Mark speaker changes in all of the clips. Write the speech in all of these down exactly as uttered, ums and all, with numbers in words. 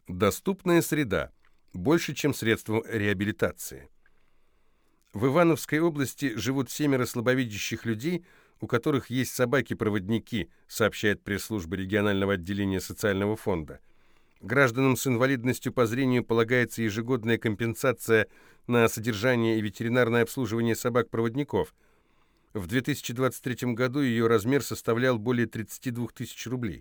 Speaker 1: Доступная среда. Больше, чем средство реабилитации. В Ивановской области живут семеро слабовидящих людей, у которых есть собаки-проводники, сообщает пресс-служба регионального отделения социального фонда. Гражданам с инвалидностью по зрению полагается ежегодная компенсация на содержание и ветеринарное обслуживание собак-проводников. В две тысячи двадцать третьем году ее размер составлял более тридцати двух тысяч рублей.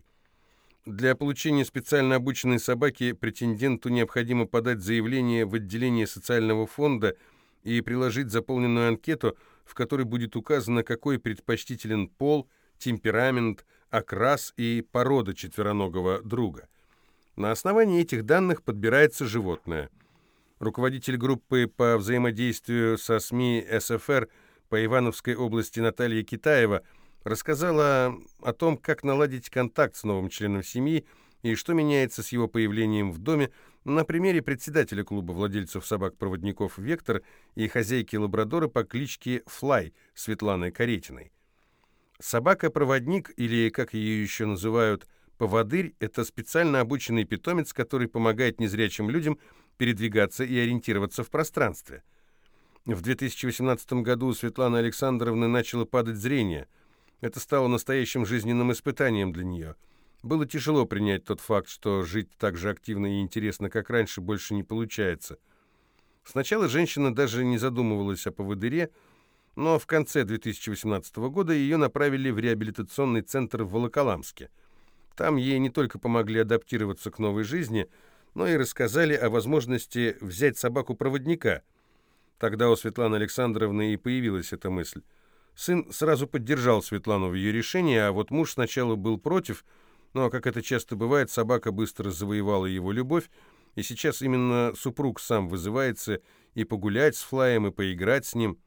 Speaker 1: Для получения специально обученной собаки претенденту необходимо подать заявление в отделение социального фонда и приложить заполненную анкету, в которой будет указано, какой предпочтителен пол, темперамент, окрас и порода четвероногого друга. На основании этих данных подбирается животное. Руководитель группы по взаимодействию со СМИ СФР по Ивановской области Наталья Китаева рассказала о том, как наладить контакт с новым членом семьи и что меняется с его появлением в доме, на примере председателя клуба владельцев собак-проводников «Вектор» и хозяйки лабрадора по кличке Флай Светланы Каретиной. Собака-проводник, или, как ее еще называют, поводырь, это специально обученный питомец, который помогает незрячим людям передвигаться и ориентироваться в пространстве. В две тысячи восемнадцатом году у Светланы Александровны начало падать зрение. Это стало настоящим жизненным испытанием для нее. Было тяжело принять тот факт, что жить так же активно и интересно, как раньше, больше не получается. Сначала женщина даже не задумывалась о поводыре, но в конце две тысячи восемнадцатого года ее направили в реабилитационный центр в Волоколамске. Там ей не только помогли адаптироваться к новой жизни, но и рассказали о возможности взять собаку-проводника. Тогда у Светланы Александровны и появилась эта мысль. Сын сразу поддержал Светлану в ее решении, а вот муж сначала был против, но, как это часто бывает, собака быстро завоевала его любовь, и сейчас именно супруг сам вызывается и погулять с Флаем, и поиграть с ним.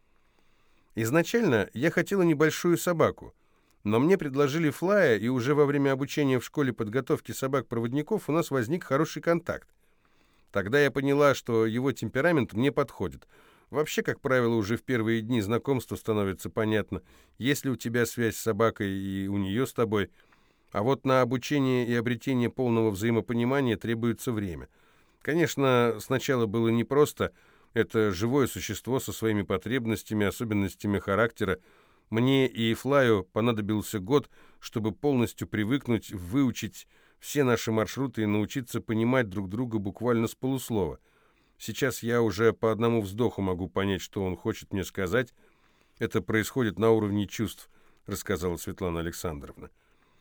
Speaker 1: Изначально я хотела небольшую собаку, но мне предложили Флая, и уже во время обучения в школе подготовки собак-проводников у нас возник хороший контакт. Тогда я поняла, что его темперамент мне подходит. Вообще, как правило, уже в первые дни знакомства становится понятно, есть ли у тебя связь с собакой и у нее с тобой. А вот на обучение и обретение полного взаимопонимания требуется время. Конечно, сначала было непросто. Это живое существо со своими потребностями, особенностями характера. Мне и Флаю понадобился год, чтобы полностью привыкнуть, выучить все наши маршруты и научиться понимать друг друга буквально с полуслова. Сейчас я уже по одному вздоху могу понять, что он хочет мне сказать. Это происходит на уровне чувств, рассказала Светлана Александровна.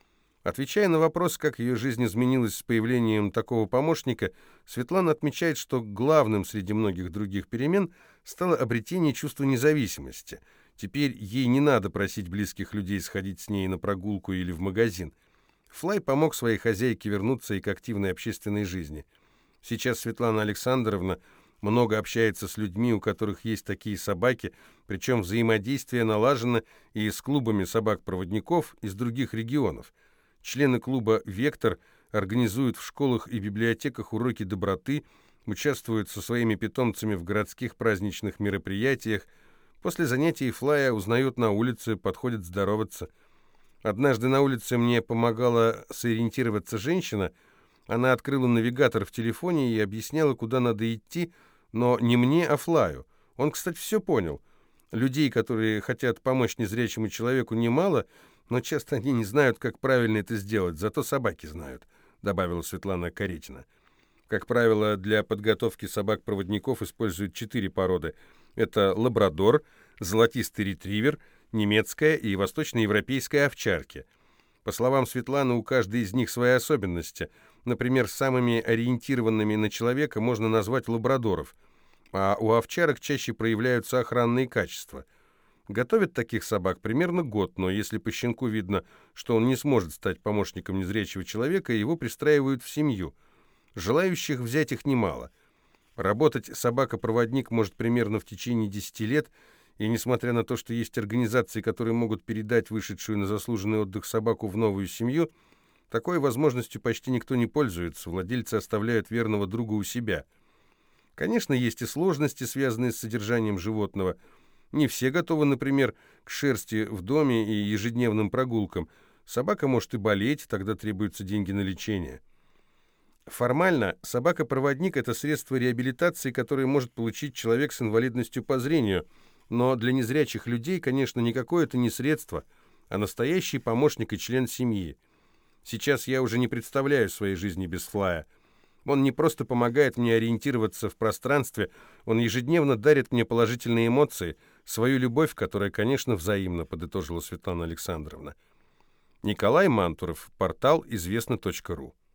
Speaker 1: Отвечая на вопрос, как ее жизнь изменилась с появлением такого помощника, Светлана отмечает, что главным среди многих других перемен стало обретение чувства независимости. Теперь ей не надо просить близких людей сходить с ней на прогулку или в магазин. Флай помог своей хозяйке вернуться и к активной общественной жизни. Сейчас Светлана Александровна много общается с людьми, у которых есть такие собаки, причем взаимодействие налажено и с клубами собак-проводников из других регионов. Члены клуба «Вектор» организуют в школах и библиотеках уроки доброты, участвуют со своими питомцами в городских праздничных мероприятиях. После занятий Флая узнают на улице, подходят здороваться. Однажды на улице мне помогала сориентироваться женщина. Она открыла навигатор в телефоне и объясняла, куда надо идти, но не мне, а Флаю. Он, кстати, все понял. Людей, которые хотят помочь незрячему человеку, немало, но часто они не знают, как правильно это сделать, зато собаки знают, добавила Светлана Каретина. Как правило, для подготовки собак-проводников используют четыре породы. Это лабрадор, золотистый ретривер, немецкая и восточноевропейская овчарки. По словам Светланы, у каждой из них свои особенности. Например, самыми ориентированными на человека можно назвать лабрадоров, а у овчарок чаще проявляются охранные качества. Готовят таких собак примерно год, но если по щенку видно, что он не сможет стать помощником незрячего человека, его пристраивают в семью. Желающих взять их немало. Работать собака-проводник может примерно в течение десяти лет, и несмотря на то, что есть организации, которые могут передать вышедшую на заслуженный отдых собаку в новую семью, такой возможностью почти никто не пользуется, владельцы оставляют верного друга у себя. Конечно, есть и сложности, связанные с содержанием животного. Не все готовы, например, к шерсти в доме и ежедневным прогулкам. Собака может и болеть, тогда требуются деньги на лечение. Формально собака-проводник – это средство реабилитации, которое может получить человек с инвалидностью по зрению, но для незрячих людей, конечно, никакое это не средство, а настоящий помощник и член семьи. Сейчас я уже не представляю своей жизни без Флая. Он не просто помогает мне ориентироваться в пространстве, он ежедневно дарит мне положительные эмоции, свою любовь, которая, конечно, взаимна, подытожила Светлана Александровна. Николай Мантуров, портал известно точка ру.